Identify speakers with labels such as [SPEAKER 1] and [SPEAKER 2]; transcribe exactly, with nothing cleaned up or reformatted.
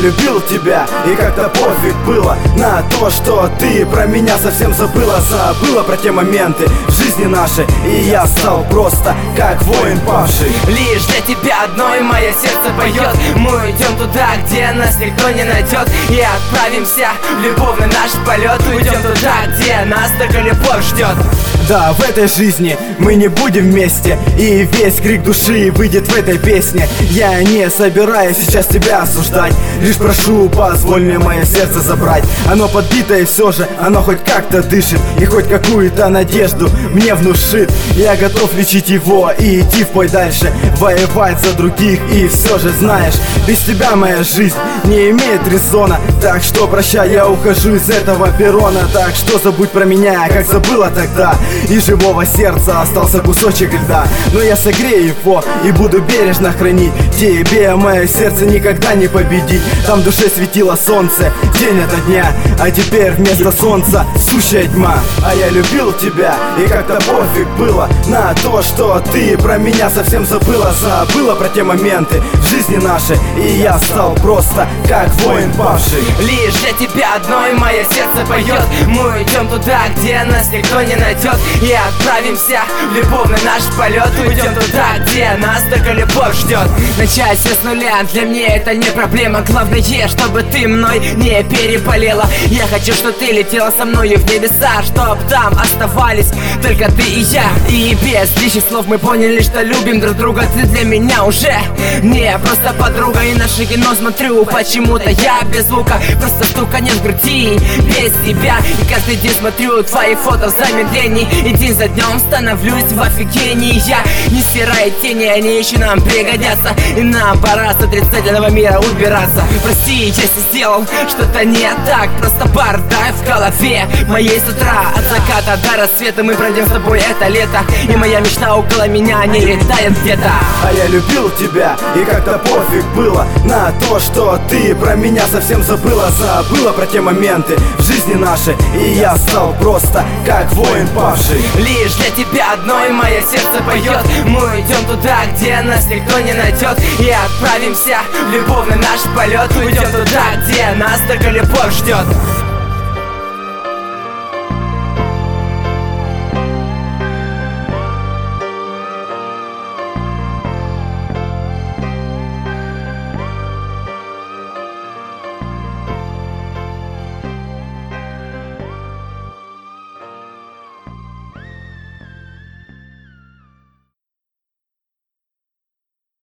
[SPEAKER 1] любил тебя, и как-то пофиг было на то, что ты про меня совсем забыла. Забыла про те моменты в жизни нашей, и я стал просто как воин павший.
[SPEAKER 2] Лишь для тебя одной мое сердце поет. Мы уйдем туда, где нас никто не найдет, и отправимся в любовный наш полет. Уйдем туда, где нас только любовь ждет.
[SPEAKER 1] Да, в этой жизни мы не будем вместе, и весь крик души выйдет в этой песне. Я не собираюсь сейчас тебя осуждать, лишь прошу, позволь мне мое сердце забрать. Оно подбитое все же, оно хоть как-то дышит, и хоть какую-то надежду мне внушит. Я готов лечить его и идти в бой дальше, воевать за других, и все же знаешь, без тебя моя жизнь не имеет резона. Так что прощай, я ухожу из этого перрона. Так что забудь про меня, как забыла тогда, и живого сердца остался кусочек льда. Но я согрею его и буду бережно хранить. Тебе мое сердце никогда не победить. Там в душе светило солнце день ото дня, а теперь вместо солнца сущая тьма. А я любил тебя, и как-то пофиг было на то, что ты про меня совсем забыла. Забыла про те моменты в жизни нашей, и я стал просто как воин павший.
[SPEAKER 2] Лишь для тебя одной мое сердце поет. Мы идем туда, где нас никто не найдет, и отправимся в любовный наш полет. Уйдем туда, где нас только любовь ждет. Начать все с нуля для меня это не проблема. Главное, чтобы ты мной не переболела. Я хочу, чтобы ты летела со мною в небеса, чтоб там оставались только ты и я. И без лишних слов мы поняли, что любим друг друга. Ты для меня уже не просто подруга. И наше кино смотрю почему-то я без звука, просто стуканет в груди без тебя. И каждый день смотрю твои фото в замедлении, и день за днем становлюсь в офигении. Я не стираю тени, они еще нам пригодятся, и нам пора с отрицательного мира убираться. Прости, если сделал что-то не так, просто бардак в голове моей с утра. От заката до рассвета мы пройдем с тобой это лето, и моя мечта около меня не летает где-то.
[SPEAKER 1] А я любил тебя, и как-то пофиг было на то, что ты про меня совсем забыла. Забыла про те моменты в жизни нашей, и я стал просто как воин павший.
[SPEAKER 2] Лишь для тебя одной мое сердце поет. Мы идем туда, где нас никто не найдет, и отправимся в любовный наш полет. Уйдем туда, где нас только любовь ждет.